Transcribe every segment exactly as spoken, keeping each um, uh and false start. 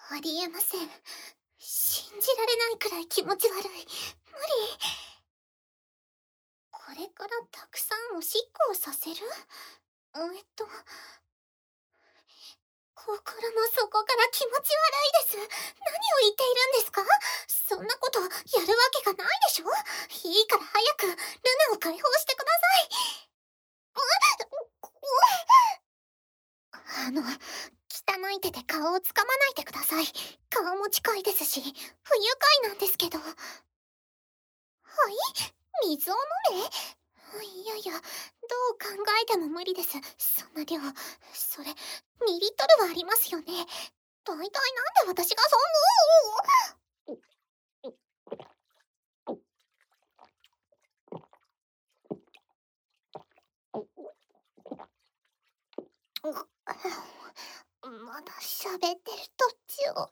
ありえません。信じられないくらい気持ち悪い。無理。これからたくさんおしっこをさせる？えっと、心の底から気持ち悪いです。何を言っているんですか？そんなことやるわけがないでしょ。いいから早くルナを解放してください。あの、汚い手で顔をつかまないでください。顔も近いですし、不愉快なんですけど。はい？水を飲め？いやいや、どう考えても無理です。そんな量。それ、にリットルはありますよね。大体なんで私がそんな。まだ喋ってる途中。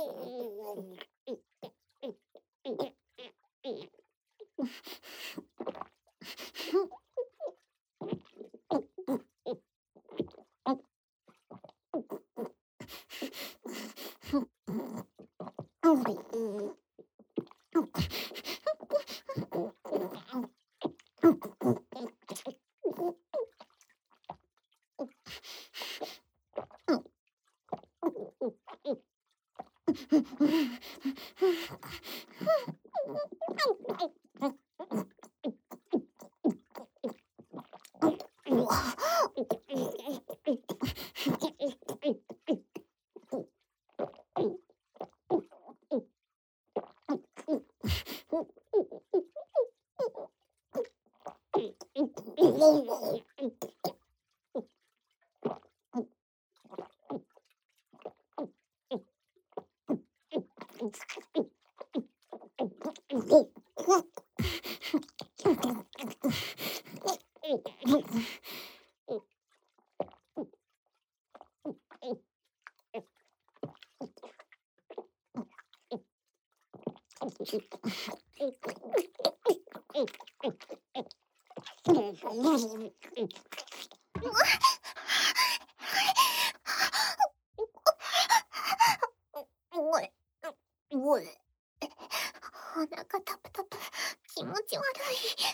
お腹タプタプ、気持ち悪い。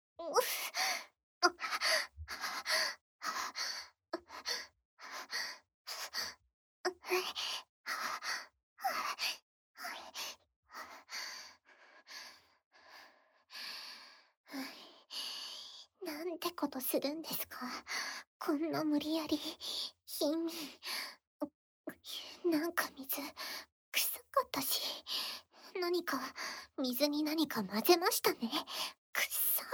なんてことするんですか。こんな無理やり、貧民。なんか水、臭かったし。何か、水に何か混ぜましたね。くっさ。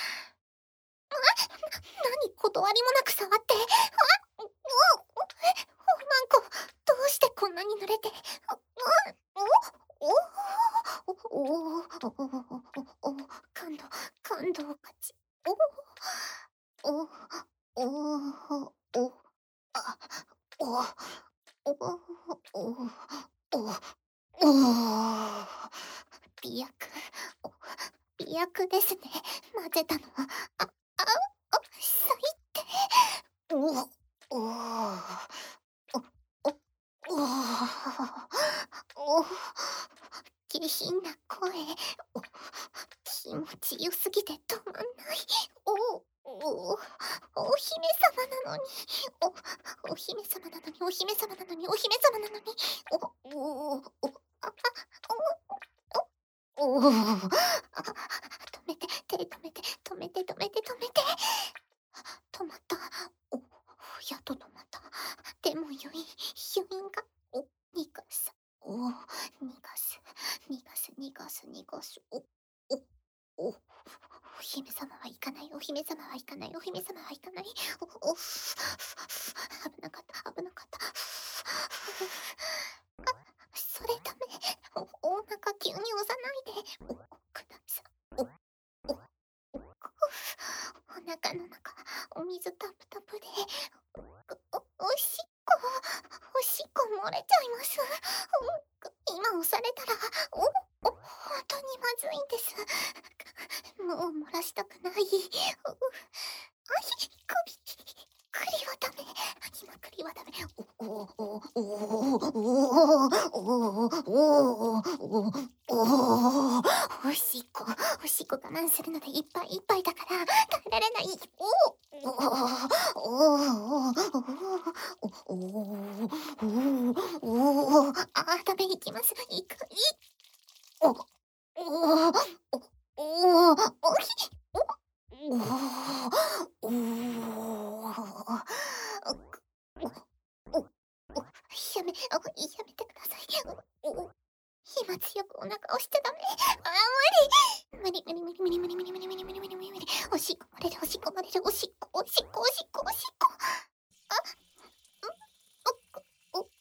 何断りもなく触って。あっ、おなんか、どうしてこんなに濡れて。おおおおおお感動、感動勝ち。おおおおあおおおおお美薬、美薬ですね。混ぜたのは。あ、あ、あ、最低。おおおおおお下品な声。お気持ちよすぎて止まんない。おおお姫様なのに。おお姫様なのにお姫様なのにお姫様なのに。おおおあおおお止めて手止めて止めて止めて止めて。止まった。おやっと止まった。でも余韻余韻がお逃がす。お逃がす逃がす逃がす逃がす。おおおお姫様は行かない。お姫様は行かない。お姫様は行かない。おお危なかった危なかった。あそれダメ。おお腹急に押さないで。おくださおおおお腹の中お水タプタプでおおしっこおしっこ漏れちゃいます。今押されたらおお本当にまずいんです。もう漏らしたくない。あひ、首、栗はダメ。今栗りはダメ。おおおおおおおおおおおおしっこ、おしっこ我慢するのでいっぱいいっぱいだから耐えられない。おおおおおおおあ、ダメ、いきます。いく、いおおおおおおひおおおおおやめ、あ、やめてください。おお今強くお腹押しちゃダメ。あー、無理。無理無理無理無理無理無理無理無理無理無理無理。おしっこ漏れる、おしっこ漏れる、おしっこ、おしっこ、おしっこ、おしっこ。あ、お、お、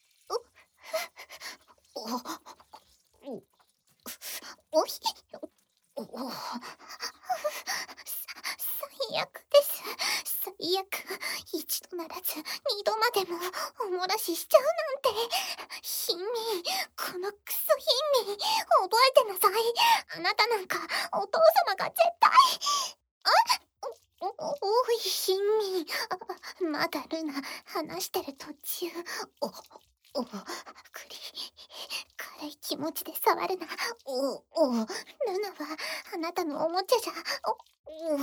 お、お、お、おひ、お、お、最悪です。最悪。一度ならず、二度までもお漏らししちゃうなんて。ヒンミー、このクソヒンミー、覚えてなさい。あなたなんか、お父様が絶対。あ、お、お、おい、ヒンミー。あ、まだルナ、話してる途中。お、お、クリ、軽い気持ちで触るな。お、お、ルナは、あなたのおもちゃじゃ、お、お、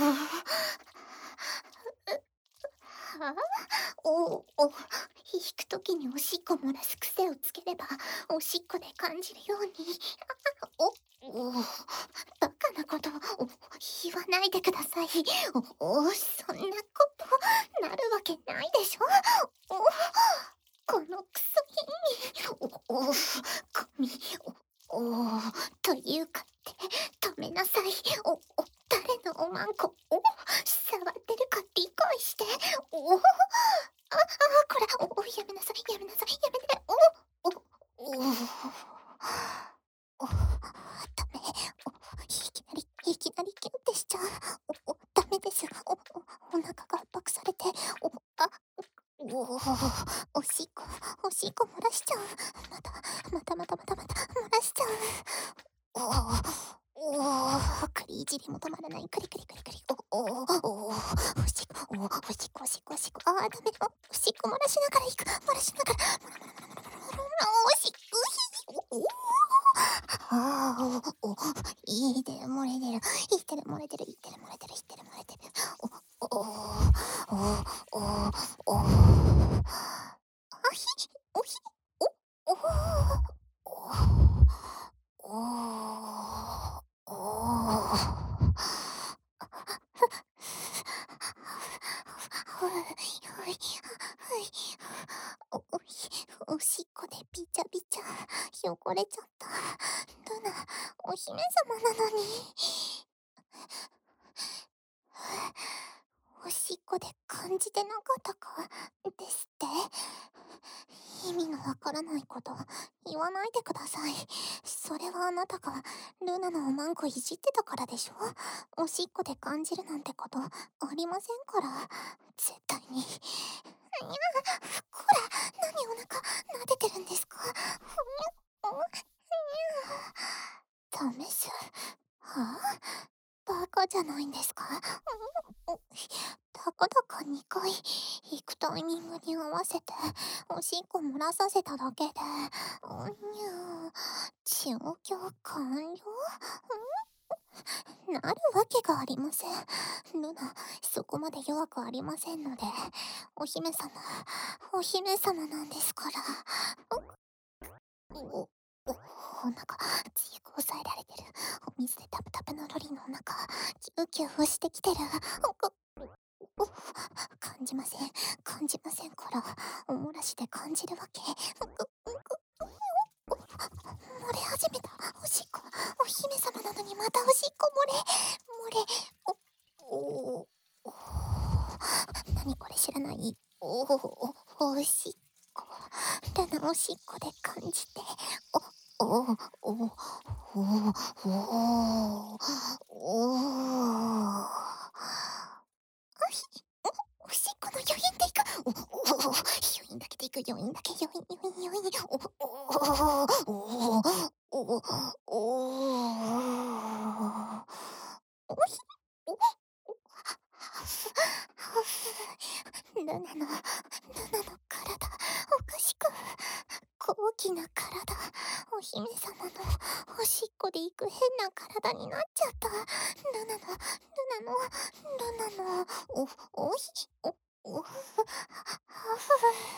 はあ、お、お、引くときにおしっこ漏らす癖をつければ、おしっこで感じるように。あ、お、お、バカなことを言わないでください。お、お、そんなことなるわけないでしょ。お、このクソヒンに、お、お、ゴミ、お、お、というかって止めなさい。お、お、誰のおまんこ、お、触ってるか理解して。お、あ、あ、こら、お、お、やめなさい、やめなさい、やめて。お、お、お、お、ダメ。お、いきなり、いきなりキュンってしちゃう。お、お、ダメです。お、お、お腹が圧迫されて、お、あ、おお、おしっこ、おしっこ漏らしちゃう。また、またまたまたまた漏らしちゃう。おお、おお、クリいじりも止まらない。クリクリクリクリ。おお、おお、おしっこ、おお、おしっこ、おしっこ、おしっこ。あー、ダメ。お、おしっこ漏らしながら行く。漏らしながら。もらもらもらもらもらもらもら。おしっこ、おお、あー、おお、いいてる漏れてる。いいてる漏れてる。いいてる漏れてる。いいてる漏れてる。お、おお、おお、おお、あひ、おひ、お、おお、おお、おお。はい、はい、はい。お、おし、おしっこでびちゃびちゃ汚れちゃった。ルナ、お姫様なのに。おしっこで感じてなかったかですって。意味のわからないこと言わないでください。それはあなたがルナのおまんこいじってたからでしょ。おしっこで感じるなんてことありませんから。絶対に。いや、こら、何お腹撫でてるんですか。試す。はあ、バカじゃないんですか。たかだかにかい行くタイミングに合わせておしっこ漏らさせただけで、うんにゅ調教完了。なるわけがありません。ルナ、そこまで弱くありませんので。お姫様、お姫様なんですから。お、お、お腹、強く抑えられてる。お水でタプタプのロリのお腹、キューキュー押してきてる。お、お、感じません。感じませんから。お漏らしで感じるわけ。お、漏れ始めた。おしっこ。お姫様なのにまたおしっこ漏れ。漏れ。お、お、お、何これ知らない。お、お、おしっこ。ルナおしっこで感じて。お、お、お、お、お、お、お、あひ、お、おしっこの余韻でいく。お、お、余韻だけでいく。余韻だけ、余韻、余韻、余韻。お、お、お、お、お、おひ、お、ルナの、ルナの体、 な体、お姫様のおしっこで行く変な体になっちゃった。ルナの、ルナの、ルナの、お、おひ、お、おふ、はふ。